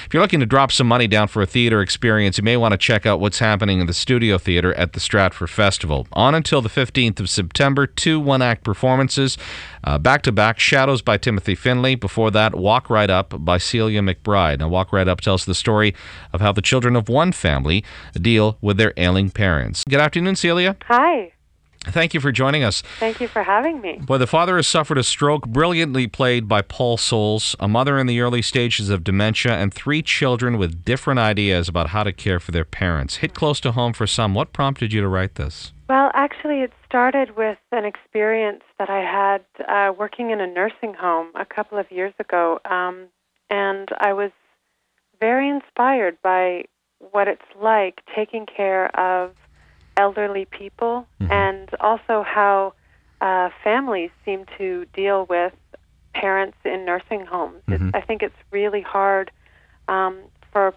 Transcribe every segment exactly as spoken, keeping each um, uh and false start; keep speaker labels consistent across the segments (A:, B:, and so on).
A: If you're looking to drop some money down for a theater experience, you may want to check out what's happening in the Studio Theater at the Stratford Festival. On until the fifteenth of September, two one-act performances. Uh, back-to-back, Shadows by Timothy Finley. Before that, Walk Right Up by Celia McBride. Now, Walk Right Up tells the story of how the children of one family deal with their ailing parents. Good afternoon, Celia.
B: Hi.
A: Thank you for joining us.
B: Thank you for having me.
A: Boy, the father has suffered a stroke, brilliantly played by Paul Soles, a mother in the early stages of dementia, and three children with different ideas about how to care for their parents. Hit close to home for some. What prompted you to write this?
B: Well, actually, it started with an experience that I had uh, working in a nursing home a couple of years ago, um, and I was very inspired by what it's like taking care of elderly people, mm-hmm. and also how uh, families seem to deal with parents in nursing homes.
A: Mm-hmm.
B: It's, I think it's really hard um, for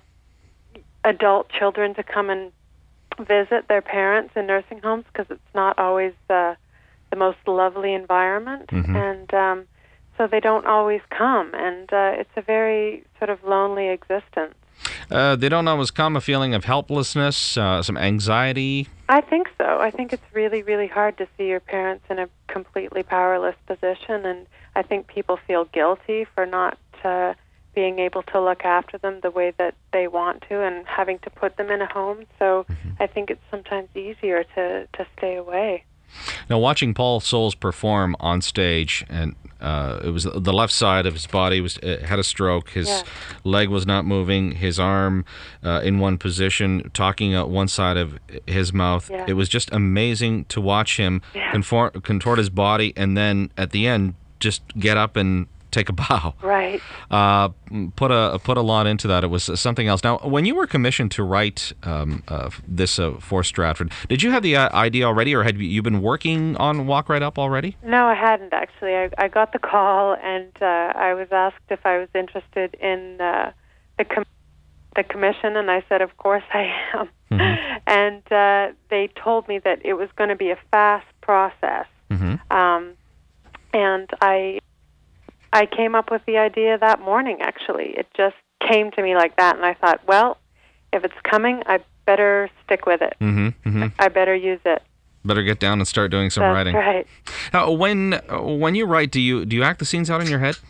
B: adult children to come and visit their parents in nursing homes because it's not always uh, the most lovely environment,
A: mm-hmm.
B: and um, so they don't always come, and uh, it's a very sort of lonely existence.
A: Uh, they don't always come, a feeling of helplessness, uh, some anxiety.
B: I think so. I think it's really, really hard to see your parents in a completely powerless position, and I think people feel guilty for not uh, being able to look after them the way that they want to and having to put them in a home. So
A: mm-hmm.
B: I think it's sometimes easier to, to stay away.
A: Now, watching Paul Soles perform on stage, and uh, it was the left side of his body was uh, had a stroke. His
B: yeah.
A: leg was not moving. His arm uh, in one position, talking out one side of his mouth.
B: Yeah.
A: It was just amazing to watch him
B: yeah.
A: conform, contort his body, and then at the end, just get up and take a bow.
B: Right.
A: Uh, put a put a lot into that. It was something else. Now, when you were commissioned to write um, uh, this uh, for Stratford, did you have the uh, idea already, or had you been working on Walk Right Up already?
B: No, I hadn't actually. I, I got the call, and uh, I was asked if I was interested in uh, the com- the commission, and I said, of course I am.
A: Mm-hmm.
B: And uh, they told me that it was going to be a fast process,
A: mm-hmm.
B: um, and I. I came up with the idea that morning, actually. It just came to me like that, and I thought, well, if it's coming, I better stick with it.
A: Mm-hmm, mm-hmm.
B: I better use it.
A: Better get down and start doing some
B: That's
A: writing.
B: right.
A: Now, when when you write, do you do you act the scenes out in your head?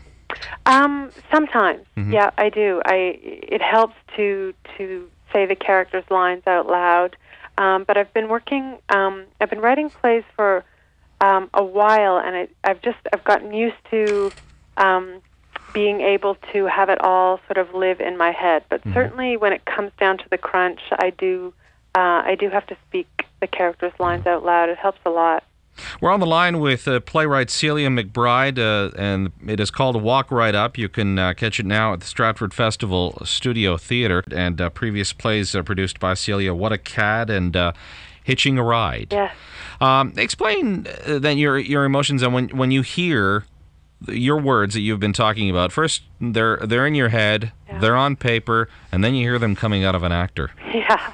B: Um, sometimes,
A: mm-hmm.
B: yeah, I do. I it helps to to say the characters' lines out loud. Um, but I've been working. Um, I've been writing plays for um, a while, and I, I've just I've gotten used to. Um, being able to have it all sort of live in my head, but
A: mm-hmm.
B: certainly when it comes down to the crunch, I do uh, I do have to speak the characters' lines out loud. It helps a lot.
A: We're on the line with uh, playwright Celia McBride, uh, and it is called Walk Right Up. You can uh, catch it now at the Stratford Festival Studio Theater, and uh, previous plays are produced by Celia, What a Cad, and uh, Hitching a Ride.
B: Yes.
A: Um, explain uh, then your your emotions, and when when you hear your words that you've been talking about. First, they're they're in your head,
B: yeah.
A: they're on paper, and then you hear them coming out of an actor.
B: Yeah,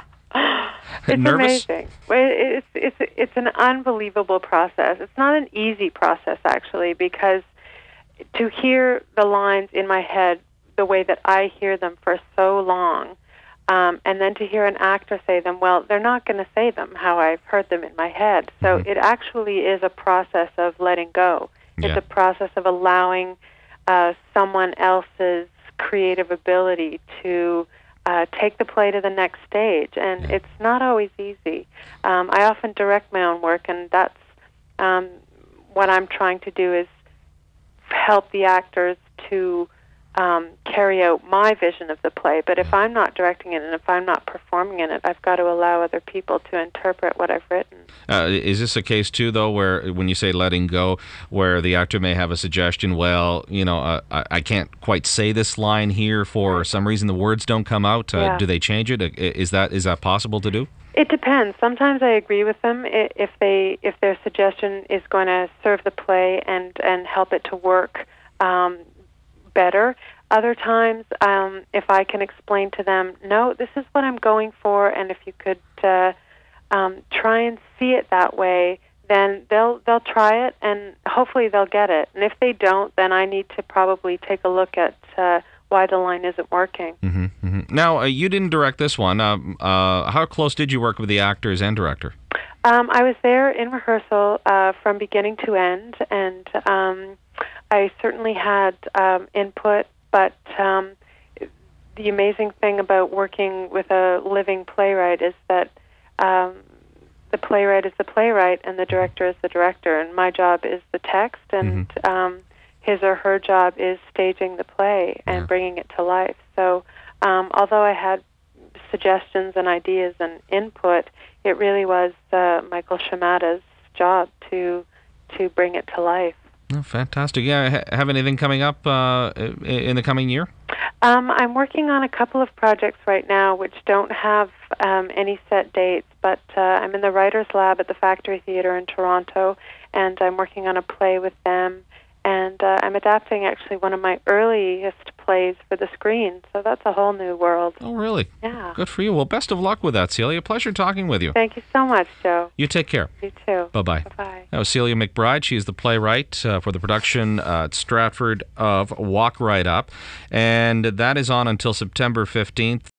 B: it's
A: Nervous?
B: amazing. It's it's it's an unbelievable process. It's not an easy process actually, because to hear the lines in my head the way that I hear them for so long, um, and then to hear an actor say them, well, they're not going to say them how I've heard them in my head. So
A: mm-hmm.
B: it actually is a process of letting go. It's
A: yeah.
B: a process of allowing uh, someone else's creative ability to uh, take the play to the next stage, and
A: yeah.
B: it's not always easy. Um, I often direct my own work, and that's um, what I'm trying to do is help the actors to um, carry out my vision of the play. But if I'm not directing it and if I'm not performing in it, I've got to allow other people to interpret what I've written.
A: Uh, is this a case, too, though, where when you say letting go, where the actor may have a suggestion, well, you know, uh, I, I can't quite say this line here for some reason the words don't come out. Uh,
B: yeah.
A: Do they change it? Is that is that possible to do?
B: It depends. Sometimes I agree with them if they if their suggestion is going to serve the play and, and help it to work um, better. Other times, um, if I can explain to them, no, this is what I'm going for, and if you could uh, um, try and see it that way, then they'll they'll try it, and hopefully they'll get it. And if they don't, then I need to probably take a look at uh, why the line isn't working.
A: Mm-hmm, mm-hmm. Now, uh, you didn't direct this one. Uh, uh, how close did you work with the actors and director?
B: Um, I was there in rehearsal uh, from beginning to end, and um, I certainly had um, input, but um, the amazing thing about working with a living playwright is that um, the playwright is the playwright and the director is the director, and my job is the text, and
A: Mm-hmm.
B: um, his or her job is staging the play and
A: Yeah.
B: bringing it to life. So um, although I had suggestions and ideas and input, it really was uh, Michael Shimada's job to to bring it to life.
A: Oh, fantastic. Yeah, ha- have anything coming up uh, in the coming year?
B: Um, I'm working on a couple of projects right now which don't have um, any set dates, but uh, I'm in the Writers Lab at the Factory Theatre in Toronto, and I'm working on a play with them. And uh, I'm adapting actually one of my earliest plays for the screen, so that's a whole new world.
A: Oh, really?
B: Yeah.
A: Good for you. Well, best of luck with that, Celia. Pleasure talking with you.
B: Thank you so much, Joe.
A: You take care.
B: You too.
A: Bye-bye.
B: Bye-bye.
A: That was Celia McBride. She's the playwright uh, for the production uh, at Stratford of Walk Right Up. And that is on until September fifteenth.